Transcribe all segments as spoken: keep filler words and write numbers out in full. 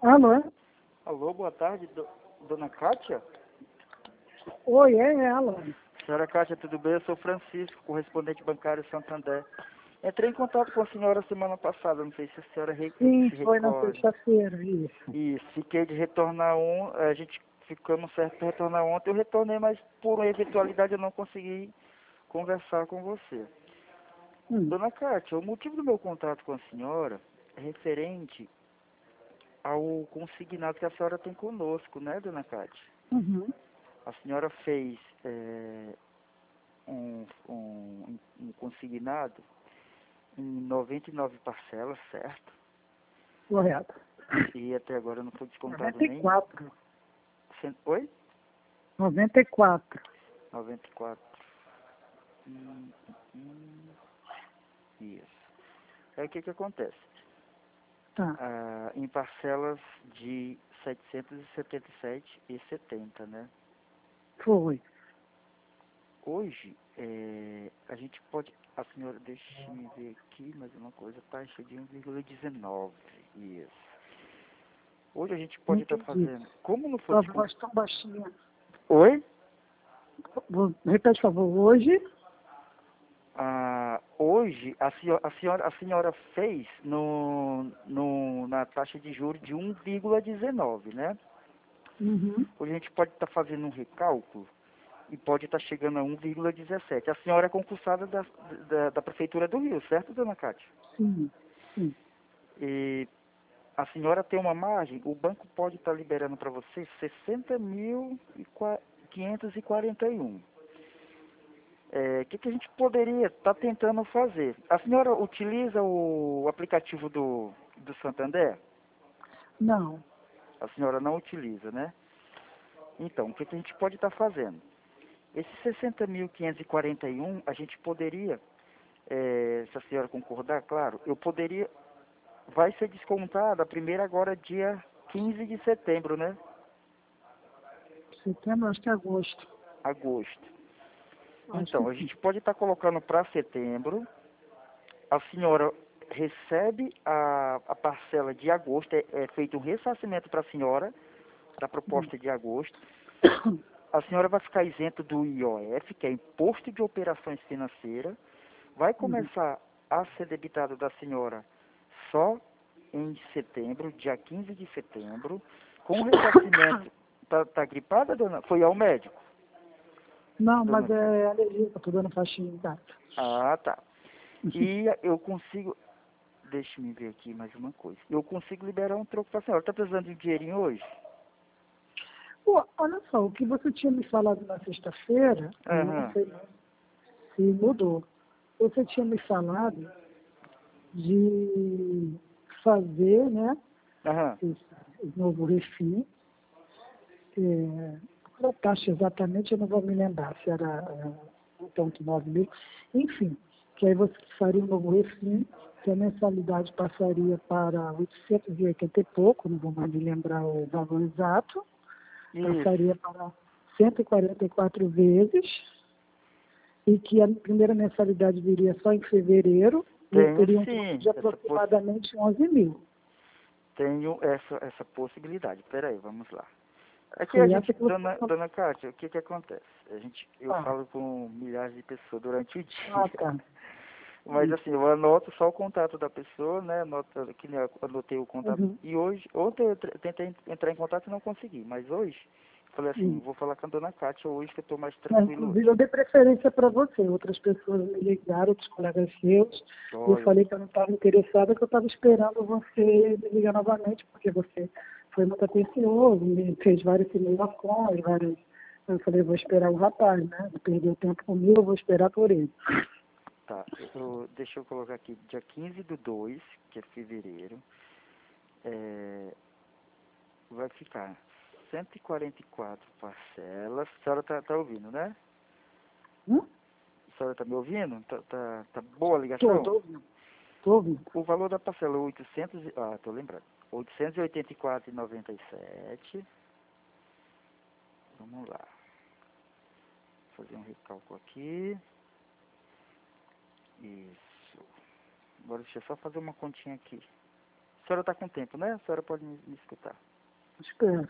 Alô? Alô, boa tarde, do, dona Kátia? Oi, é ela. Senhora Kátia, tudo bem? Eu sou Francisco, correspondente bancário Santander. Entrei em contato com a senhora semana passada, não sei se a senhora re, Sim, se foi na recorda. sexta-feira, isso. Isso, fiquei de retornar um, a gente ficamos certo para retornar ontem, eu retornei, mas por uma eventualidade eu não consegui conversar com você. Hum. Dona Kátia, o motivo do meu contato com a senhora é referente ao consignado que a senhora tem conosco, né, dona Kátia? Uhum. A senhora fez é, um, um, um consignado em noventa e nove parcelas, certo? Correto. E até agora não foi descontado noventa e nem... quatro. Cent... Oi? noventa e quatro. noventa e quatro. Hum, hum, isso. Aí o que que acontece? Tá. Ah, em parcelas de setecentos e setenta e sete reais e setenta centavos, né? Foi. Hoje, é, a gente pode... A senhora, deixa eu ver aqui mais uma coisa, taxa de um vírgula dezenove. Isso. Hoje a gente Não pode estar entendi. fazendo... Como não for Sua descontado... voz tão baixinha. Oi? Vou- Repete, por favor. Hoje? Ah, hoje, a senhora, a, senhora, a senhora fez no, no, na taxa de juros de um vírgula dezenove, né? Uhum. Hoje a gente pode estar fazendo um recálculo e pode estar chegando a um vírgula dezessete. A senhora é concursada da, da, da Prefeitura do Rio, certo, dona Cátia? Sim. Sim. E a senhora tem uma margem, o banco pode estar liberando para você sessenta mil quinhentos e quarenta e um. É, o que, que a gente poderia estar tentando fazer? A senhora utiliza o aplicativo do, do Santander? Não. A senhora não utiliza, né? Então, o que, que a gente pode estar fazendo? Esses sessenta mil quinhentos e quarenta e um, a gente poderia, é, se a senhora concordar, claro, eu poderia, vai ser descontado a primeira agora dia quinze de setembro, né? Setembro, acho que é agosto. Agosto. Acho que Então, a sim. gente pode estar colocando para setembro. A senhora recebe a, a parcela de agosto, é, é feito um ressarcimento para a senhora, da proposta de agosto. A senhora vai ficar isento do I O F, que é Imposto de Operações Financeiras. Vai Uhum. começar a ser debitado da senhora só em setembro, dia quinze de setembro, com o ressarcimento. Tá, tá gripada, dona? Foi ao médico, Não, mas dona? é alergia, eu tô dando faixinha em gato. Ah, tá. E eu consigo... Deixa eu ver aqui mais uma coisa. Eu consigo liberar um troco para a senhora. Está precisando de um dinheirinho hoje? Pô, olha só, o que você tinha me falado na sexta-feira, aí eu não Aham. sei se mudou. Você tinha me falado de fazer, né, Aham. esse, esse novo refim. É, qual a taxa exatamente, eu não vou me lembrar, se era é, um ponto nove mil. Enfim, que aí você faria um novo refim, que a mensalidade passaria para oitocentos e oitenta e pouco, não vou mais me lembrar o valor exato, passaria Isso. para cento e quarenta e quatro vezes, e que a primeira mensalidade viria só em fevereiro, e eu Tenho teria um troco sim de essa poss... aproximadamente onze mil. Tenho essa, essa possibilidade. Peraí, vamos lá. Aqui a Foi gente, essa que você dona, falou. dona Kátia, o que que acontece? A gente, eu Ah, falo com milhares de pessoas durante o ah, dia. tá. Mas Isso. assim, eu anoto só o contato da pessoa, né? Anoto, que nem eu anotei o contato. Uhum. E hoje, ontem eu tre- tentei entrar em contato e não consegui. Mas hoje, falei assim, Isso. vou falar com a dona Kátia hoje que eu estou mais Não, tranquilo inclusive, hoje. eu dei preferência para você. Outras pessoas me ligaram, outros colegas seus, e eu Olha, falei que eu não estava interessada, que eu estava esperando você me ligar novamente, porque você foi muito atencioso, me fez várias simulações, várias... Eu falei, vou esperar o rapaz, né? Não perdeu tempo comigo, eu vou esperar por ele. tá. Eu, deixa eu colocar aqui, dia quinze do dois, que é fevereiro, é, vai ficar cento e quarenta e quatro parcelas. A senhora tá, tá ouvindo, né? Hum? A senhora tá me ouvindo? Tá, tá, tá boa a Tô, ligação? tô ouvindo. Tô ouvindo. O valor da parcela é oitocentos, e- ah, tô lembrando, oitocentos e oitenta e quatro reais e noventa e sete. Vamos lá, fazer um recálculo aqui. Isso. Agora deixa eu só fazer uma continha aqui. A senhora está com tempo, né? A senhora pode me, me escutar. Espero.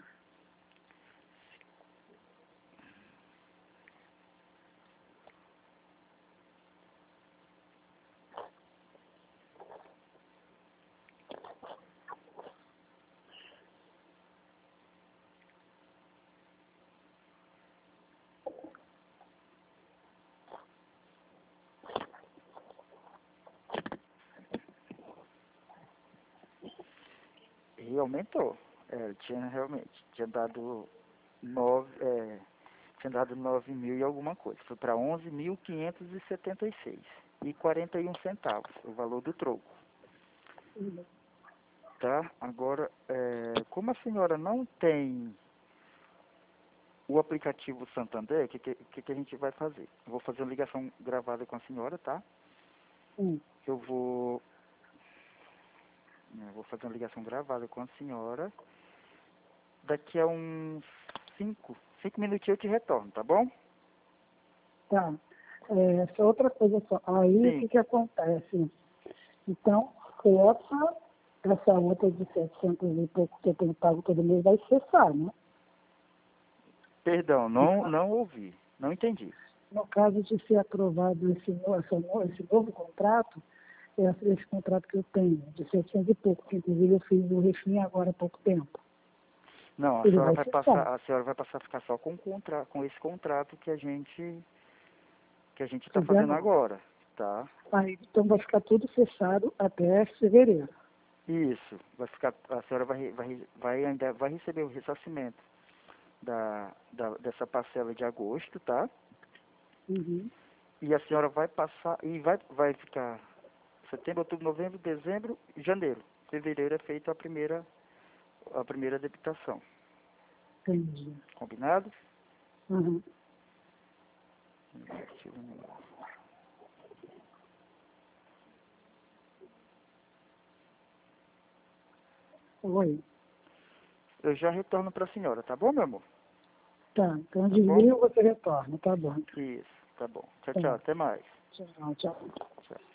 E aumentou. É, tinha realmente, tinha dado nove, é, tinha dado nove mil e alguma coisa. Foi para onze mil quinhentos e setenta e seis e quarenta e um centavos, o valor do troco. Uhum. Tá? Agora, é, como a senhora não tem o aplicativo Santander, o que, que, que a gente vai fazer? Eu vou fazer uma ligação gravada com a senhora, tá? Hum. Eu vou, eu vou fazer uma ligação gravada com a senhora. Daqui a uns cinco, cinco minutinhos eu te retorno, tá bom? Tá. É, só outra coisa só. Aí o Sim. que, que acontece? Então, essa, essa outra de setecentos e pouco que eu tenho pago todo mês vai cessar, né? Perdão, não, não ouvi. Não entendi. No caso de ser aprovado esse, no- essa no- esse novo contrato, esse, esse contrato que eu tenho, de setecentos e pouco, que inclusive eu fiz o refim agora há pouco tempo, Não, a ele senhora vai vai cessar. passar, a senhora vai passar a ficar só com, contra, com esse contrato que a gente que a gente está Fizer fazendo novo. agora, tá? Aí, então vai ficar tudo cessado até fevereiro. Isso, vai ficar, a senhora vai, vai, vai ainda vai receber o ressarcimento da, da dessa parcela de agosto, tá? Uhum. E a senhora vai passar e vai vai ficar setembro, outubro, novembro, dezembro, janeiro. Fevereiro é feita a primeira a primeira debitação. Entendi. Combinado? Uhum. Oi. Eu já retorno para a senhora, tá bom, meu amor? Tá, então Tá bom? desliga e você retorna, tá bom. Isso, tá bom. Tchau, Tá. tchau. Até mais. Tchau, tchau. Tchau.